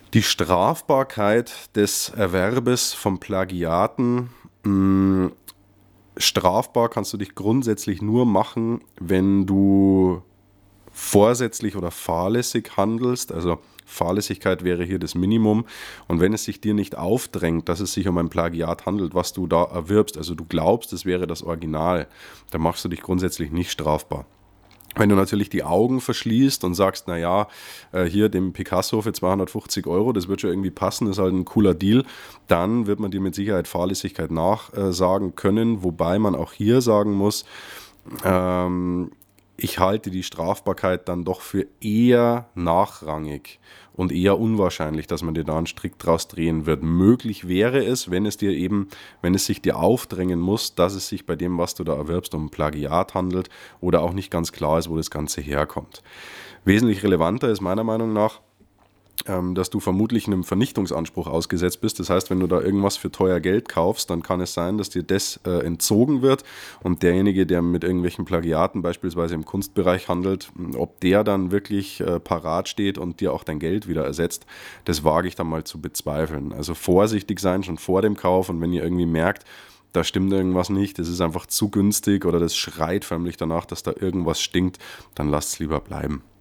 Die Strafbarkeit des Erwerbes von Plagiaten. Strafbar kannst du dich grundsätzlich nur machen, wenn du vorsätzlich oder fahrlässig handelst. Also Fahrlässigkeit wäre hier das Minimum. Und wenn es sich dir nicht aufdrängt, dass es sich um ein Plagiat handelt, was du da erwirbst, also du glaubst, es wäre das Original, dann machst du dich grundsätzlich nicht strafbar. Wenn du natürlich die Augen verschließt und sagst, naja, hier dem Picasso für 250 Euro, das wird schon irgendwie passen, ist halt ein cooler Deal, dann wird man dir mit Sicherheit Fahrlässigkeit nachsagen können, wobei man auch hier sagen muss, ähm, ich halte die Strafbarkeit dann doch für eher nachrangig und eher unwahrscheinlich, dass man dir da einen Strick draus drehen wird. Möglich wäre es, wenn es sich dir aufdrängen muss, dass es sich bei dem, was du da erwirbst, um Plagiat handelt oder auch nicht ganz klar ist, wo das Ganze herkommt. Wesentlich relevanter ist meiner Meinung nach, dass du vermutlich einem Vernichtungsanspruch ausgesetzt bist. Das heißt, wenn du da irgendwas für teuer Geld kaufst, dann kann es sein, dass dir das entzogen wird und derjenige, der mit irgendwelchen Plagiaten beispielsweise im Kunstbereich handelt, ob der dann wirklich parat steht und dir auch dein Geld wieder ersetzt, das wage ich dann mal zu bezweifeln. Also vorsichtig sein schon vor dem Kauf, und wenn ihr irgendwie merkt, da stimmt irgendwas nicht, das ist einfach zu günstig oder das schreit förmlich danach, dass da irgendwas stinkt, dann lasst es lieber bleiben.